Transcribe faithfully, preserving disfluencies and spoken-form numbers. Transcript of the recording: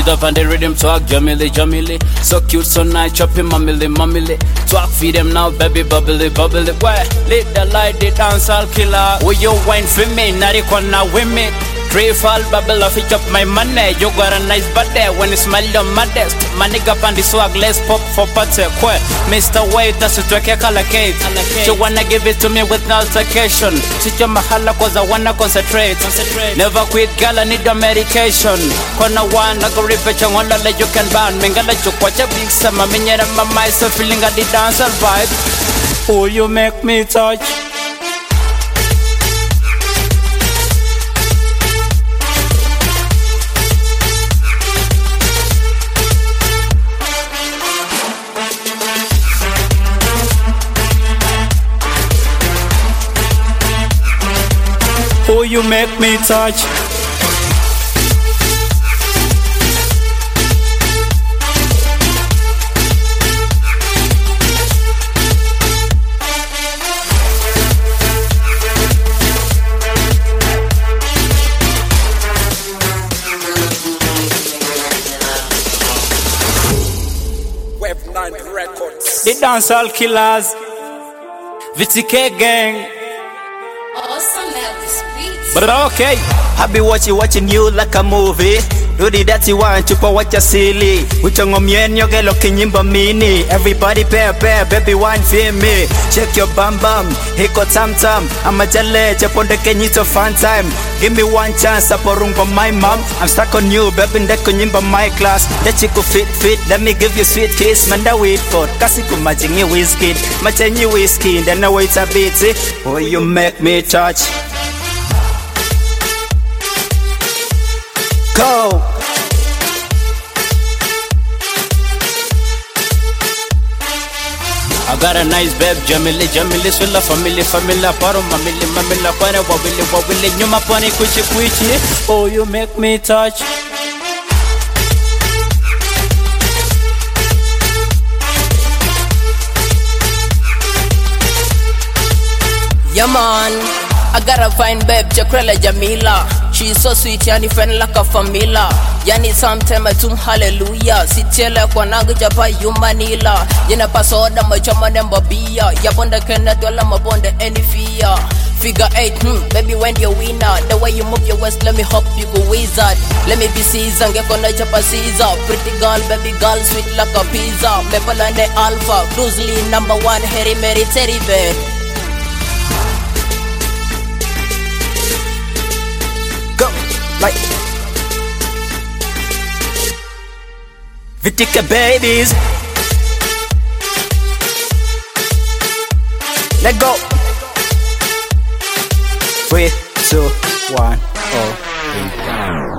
Big up on the rhythm talk, Jamily, Jamily. So cute, so nice, chopping mamily, mamily. Talk, feed them now, baby, bubbly, bubbly. Why? Lit the light, the dance, all killer. Will you wine for me? Not now with me. Three fall bubble of it up my money. You got a nice body when you smile your modest. My nigga on the swag, let's pop for party. Quit, Mister Wait, that's what I call a cake. She wanna give it to me with no altercation. She your mahala cause I wanna concentrate. concentrate. Never quit, girl, I need the medication. Kona one, I go repeat your one that you can ban. Mingala you watch a big summer. Minyera my myself feeling at the dancer vibe. Oh, you make me touch. Oh, you make me touch. Web nine Records. The dancehall killers, V T K gang. But okay, I be watching, watching you like a movie. Do the dirty one, chupa watch a silly. Uchongo mienyo gelo kinyimba mini. Everybody pair pair, baby wine feel me. Check your bam bam, hiko tam tam. I'm a jale, chaponde kenyito fun time. Give me one chance, aporungo my mom. I'm stuck on you, baby ndeko nyimba my class. That chico fit fit, let me give you sweet kiss. Manda wait for, kasi kumajingi whiskey. Machenyi whiskey, then I wait a bit. Oh, you make me touch. Go! I got a nice babe, Jamily, Jamily, Swilla, family, family, Paro, Mamili, Mamila, Pana, Wabili, Wabili, Numa Pani, Kuchi, Kuchi. Oh, you make me touch. Yeah, man. I gotta find babe, Jakrela Jamila. She's so sweet, yani friend like a famila. Yani sometime I tum hallelujah. Sitiela kwa nagu japa yumanila. Yana pasoda machama nemba bia. Yabonda kena dola mabonda any fear. Figure eight, hmm, baby when you're winner. The way you move your waist, let me hop, you go wizard. Let me be Caesar, get kona japa Caesar. Pretty girl, baby girl, sweet like a pizza. Mepalande alpha, Bruce Lee, number one, Harry Mary, Teddy Bear. Go, like V T K babies. Let go. Three, two, one, oh.